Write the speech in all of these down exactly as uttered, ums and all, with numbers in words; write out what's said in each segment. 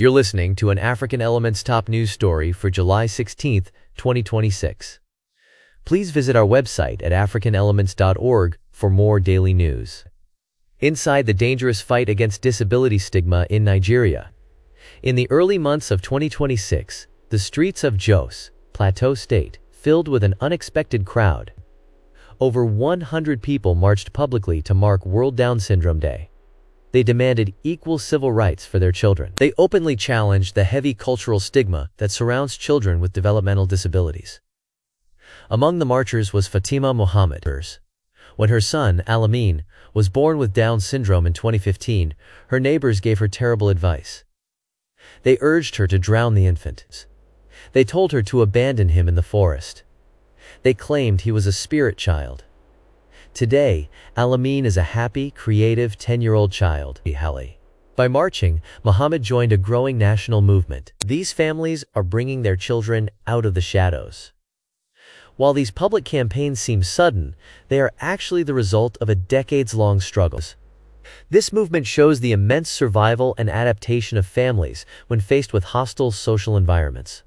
You're listening to an African Elements top news story for July sixteenth, twenty twenty-six. Please visit our website at african elements dot org for more daily news. Inside the dangerous fight against disability stigma in Nigeria. In the early months of twenty twenty-six, the streets of Jos, Plateau State, filled with an unexpected crowd. Over one hundred people marched publicly to mark World Down Syndrome Day. They demanded equal civil rights for their children. They openly challenged the heavy cultural stigma that surrounds children with developmental disabilities. Among the marchers was Fatima Mohammed. When her son, Al-Amin, was born with Down syndrome in twenty fifteen, her neighbors gave her terrible advice. They urged her to drown the infant. They told her to abandon him in the forest. They claimed he was a spirit child. Today, Al-Amin is a happy, creative ten-year-old child. By marching, Muhammad joined a growing national movement. These families are bringing their children out of the shadows. While these public campaigns seem sudden, they are actually the result of a decades-long struggle. This movement shows the immense survival and adaptation of families when faced with hostile social environments.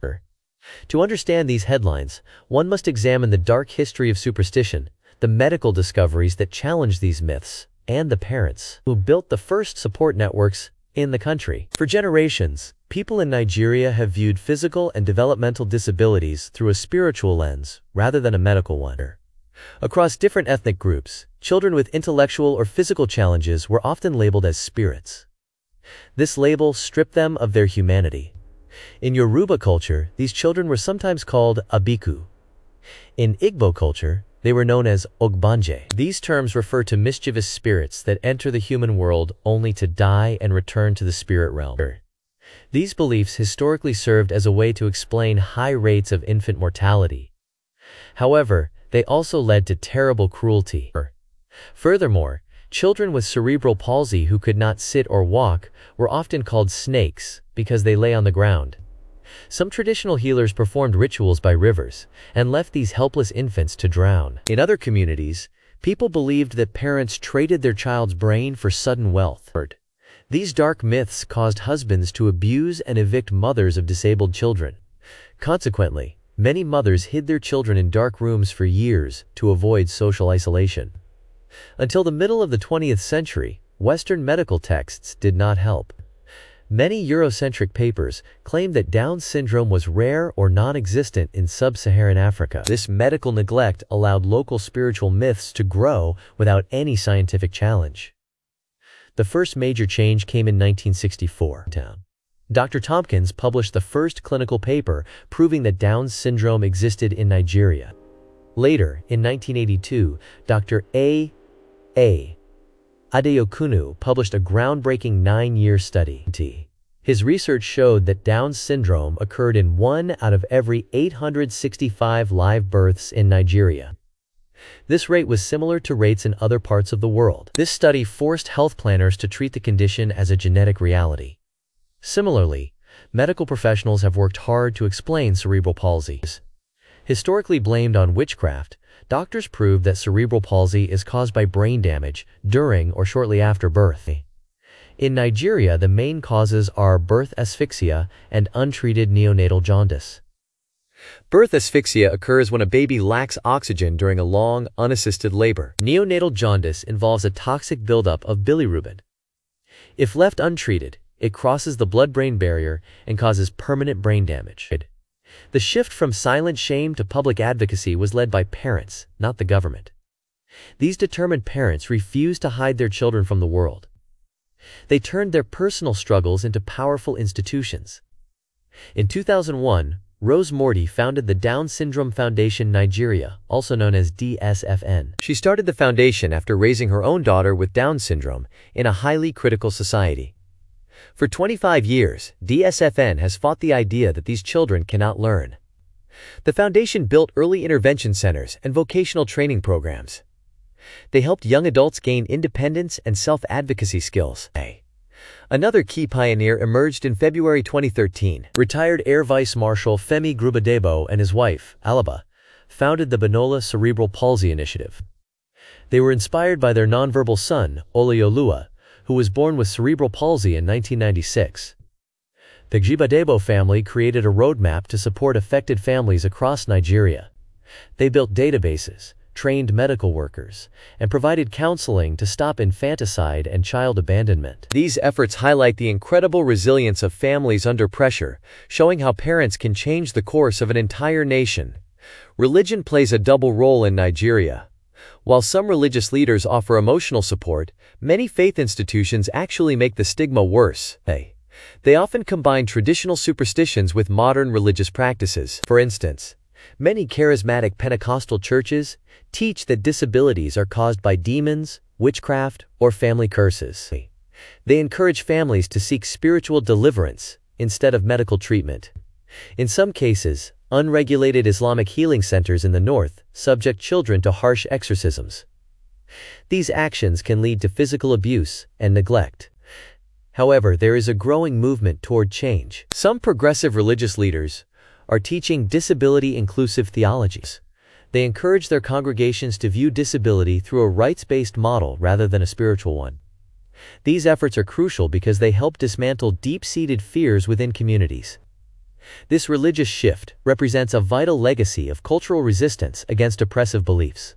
To understand these headlines, one must examine the dark history of superstition, the medical discoveries that challenge these myths, and the parents who built the first support networks in the country. For generations, people in Nigeria have viewed physical and developmental disabilities through a spiritual lens rather than a medical one. Across different ethnic groups, children with intellectual or physical challenges were often labeled as spirits. This label stripped them of their humanity. In Yoruba culture, these children were sometimes called abiku. In Igbo culture, they were known as ogbanje. These terms refer to mischievous spirits that enter the human world only to die and return to the spirit realm. These beliefs historically served as a way to explain high rates of infant mortality. However, they also led to terrible cruelty. Furthermore, children with cerebral palsy who could not sit or walk were often called snakes because they lay on the ground. Some traditional healers performed rituals by rivers and left these helpless infants to drown. In other communities, people believed that parents traded their child's brain for sudden wealth. These dark myths caused husbands to abuse and evict mothers of disabled children. Consequently, many mothers hid their children in dark rooms for years to avoid social isolation. Until the middle of the twentieth century, Western medical texts did not help. Many Eurocentric papers claimed that Down syndrome was rare or non-existent in sub-Saharan Africa. This medical neglect allowed local spiritual myths to grow without any scientific challenge. The first major change came in nineteen sixty-four. Doctor Tompkins published the first clinical paper proving that Down syndrome existed in Nigeria. Later, in nineteen eighty-two, Doctor A. A. Adeokunu published a groundbreaking nine-year study. His research showed that Down syndrome occurred in one out of every eight hundred sixty-five live births in Nigeria. This rate was similar to rates in other parts of the world. This study forced health planners to treat the condition as a genetic reality. Similarly, medical professionals have worked hard to explain cerebral palsy. Historically blamed on witchcraft, doctors proved that cerebral palsy is caused by brain damage during or shortly after birth. In Nigeria, the main causes are birth asphyxia and untreated neonatal jaundice. Birth asphyxia occurs when a baby lacks oxygen during a long, unassisted labor. Neonatal jaundice involves a toxic buildup of bilirubin. If left untreated, it crosses the blood-brain barrier and causes permanent brain damage. The shift from silent shame to public advocacy was led by parents, not the government. These determined parents refused to hide their children from the world. They turned their personal struggles into powerful institutions. In two thousand one, Rose Morty founded the Down Syndrome Foundation Nigeria, also known as D S F N. She started the foundation after raising her own daughter with Down syndrome in a highly critical society. For twenty-five years, D S F N has fought the idea that these children cannot learn. The foundation built early intervention centers and vocational training programs. They helped young adults gain independence and self-advocacy skills. Another key pioneer emerged in February twenty thirteen. Retired Air Vice Marshal Femi Grubadebo and his wife, Alaba, founded the Banola Cerebral Palsy Initiative. They were inspired by their nonverbal son, Oleoluwa, who was born with cerebral palsy in nineteen ninety-six. The Gbadebo family created a roadmap to support affected families across Nigeria. They built databases, trained medical workers, and provided counseling to stop infanticide and child abandonment. These efforts highlight the incredible resilience of families under pressure, showing how parents can change the course of an entire nation. Religion plays a double role in Nigeria. While some religious leaders offer emotional support, many faith institutions actually make the stigma worse. They, they often combine traditional superstitions with modern religious practices. For instance, many charismatic Pentecostal churches teach that disabilities are caused by demons, witchcraft, or family curses. They encourage families to seek spiritual deliverance instead of medical treatment. In some cases, unregulated Islamic healing centers in the north subject children to harsh exorcisms. These actions can lead to physical abuse and neglect. However, there is a growing movement toward change. Some progressive religious leaders are teaching disability-inclusive theologies. They encourage their congregations to view disability through a rights-based model rather than a spiritual one. These efforts are crucial because they help dismantle deep-seated fears within communities. This religious shift represents a vital legacy of cultural resistance against oppressive beliefs.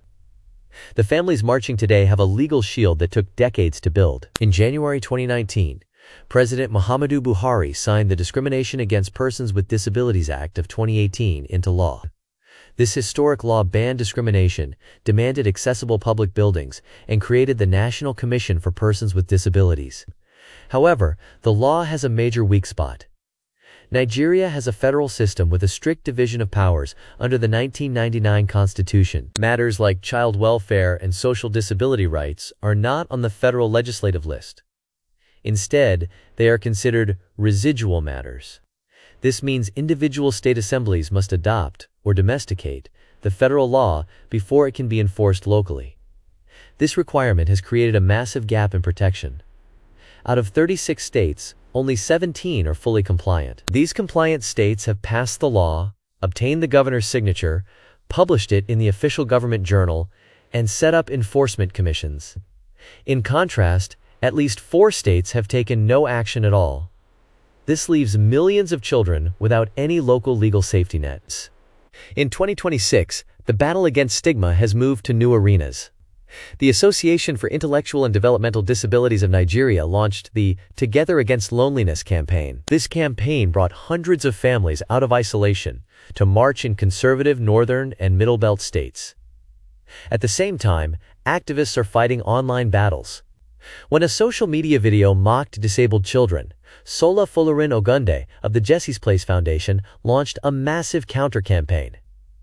The families marching today have a legal shield that took decades to build. In January twenty nineteen, President Muhammadu Buhari signed the Discrimination Against Persons with Disabilities Act of twenty eighteen into law. This historic law banned discrimination, demanded accessible public buildings, and created the National Commission for Persons with Disabilities. However, the law has a major weak spot. Nigeria has a federal system with a strict division of powers under the nineteen ninety-nine Constitution. Matters like child welfare and social disability rights are not on the federal legislative list. Instead, they are considered residual matters. This means individual state assemblies must adopt or domesticate the federal law before it can be enforced locally. This requirement has created a massive gap in protection. Out of thirty-six states, only seventeen are fully compliant. These compliant states have passed the law, obtained the governor's signature, published it in the official government journal, and set up enforcement commissions. In contrast, at least four states have taken no action at all. This leaves millions of children without any local legal safety nets. In twenty twenty-six, the battle against stigma has moved to new arenas. The Association for Intellectual and Developmental Disabilities of Nigeria launched the Together Against Loneliness campaign. This campaign brought hundreds of families out of isolation to march in conservative northern and middle belt states. At the same time, activists are fighting online battles. When a social media video mocked disabled children, Sola Folarin Ogunde of the Jesse's Place Foundation launched a massive counter-campaign.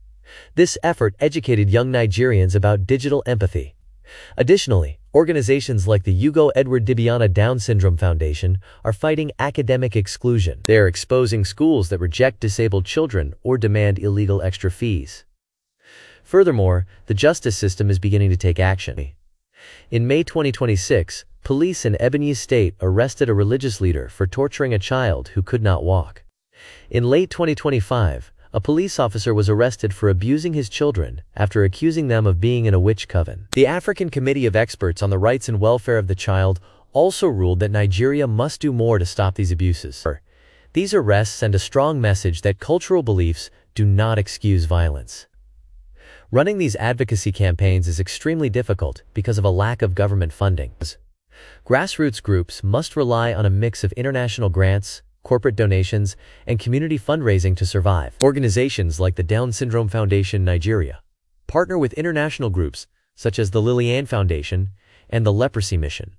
This effort educated young Nigerians about digital empathy. Additionally, organizations like the Ugo Edward Dibiana Down Syndrome Foundation are fighting academic exclusion. They are exposing schools that reject disabled children or demand illegal extra fees. Furthermore, the justice system is beginning to take action. In May twenty twenty-six, police in Ebonyi State arrested a religious leader for torturing a child who could not walk. In late twenty twenty-five, a police officer was arrested for abusing his children after accusing them of being in a witch coven. The African Committee of Experts on the Rights and Welfare of the Child also ruled that Nigeria must do more to stop these abuses. These arrests send a strong message that cultural beliefs do not excuse violence. Running these advocacy campaigns is extremely difficult because of a lack of government funding. Grassroots groups must rely on a mix of international grants, corporate donations, and community fundraising to survive. Organizations like the Down Syndrome Foundation Nigeria partner with international groups such as the Liliane Foundation and the Leprosy Mission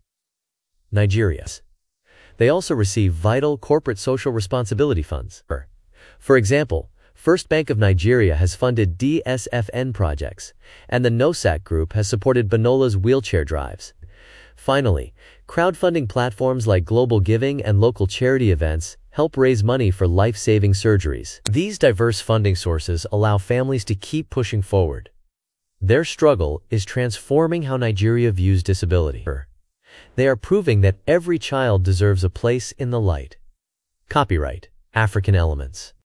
Nigeria. They also receive vital corporate social responsibility funds. For example, First Bank of Nigeria has funded D S F N projects, and the NOSAC Group has supported Banola's wheelchair drives. Finally, crowdfunding platforms like Global Giving and local charity events help raise money for life-saving surgeries. These diverse funding sources allow families to keep pushing forward. Their struggle is transforming how Nigeria views disability. They are proving that every child deserves a place in the light. Copyright African Elements.